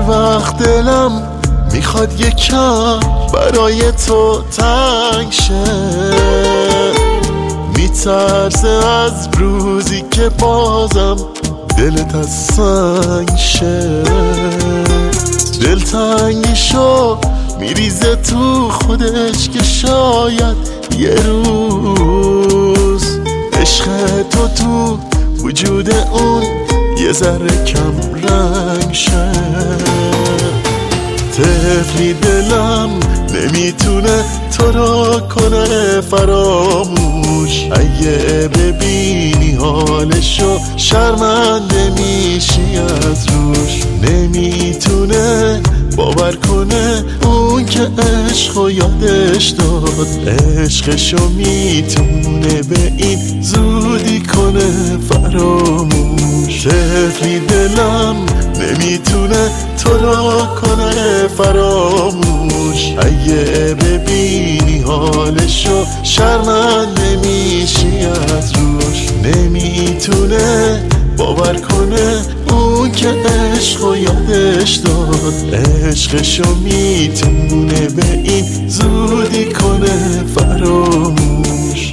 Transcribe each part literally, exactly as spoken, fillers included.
وقت دلم میخواد یکم برای تو تنگ شه، میترسه از روزی که بازم دلت از سنگ شه. دلتنگیشو میریزه تو خودش که شاید یه روز عشق تو تو وجود اون یه ذره کم رنگ شه. طفلی دلم نمیتونه تو رو کنه فراموش، اگه ببینی حالشو شرمنده میشی از روش. نمیتونه باور کنه اون که عشقو یادش داد، عشقشو میتونه به این زودی کنه فراموش. طفلی دلم نمیتونه تو رو کنه فراموش، اگه ببینی حالشو شرمنده میشی از روش. نمیتونه باور کنه اون که عشقو یادش داد، عشقشو میتونه به این زودی کنه فراموش.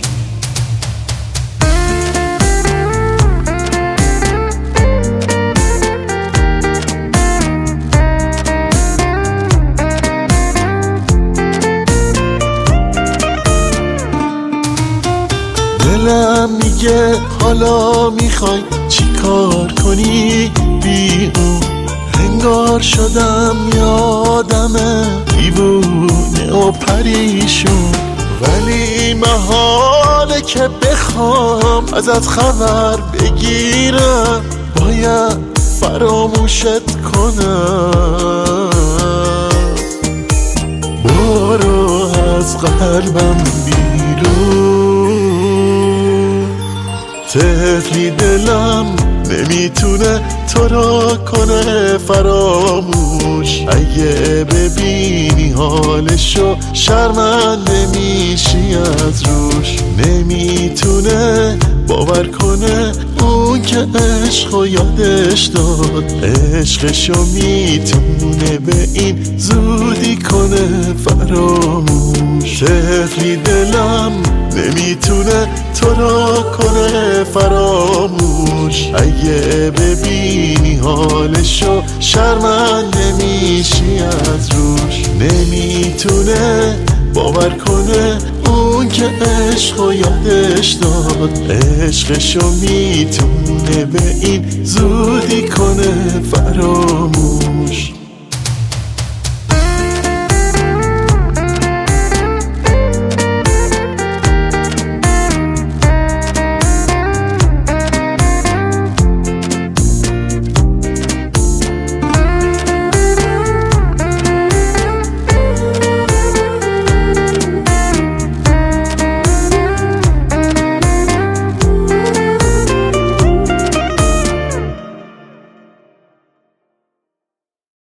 دلم میگه حالا میخوای چی کار کنی بی اون، انگار شدم یادمه دیوونه و پریشون. ولی محاله که بخوام ازت خبر بگیرم، باید فراموشت کنم. برو از قلبم بیرون. طفلی دلم نمیتونه تو رو کنه فراموش، اگه ببینی حالشو شرمنده میشی از روش. نمیتونه باور کنه اون که عشقو یادش داد، عشقشو میتونه به این زودی کنه فراموش. طفلی دلم نمیتونه تو رو کنه فراموش، اگه ببینی حالشو شرمنده میشی از روش. نمیتونه باور کنه اون که عشقو یادش داد، عشقشو میتونه به این زودی کنه فراموش.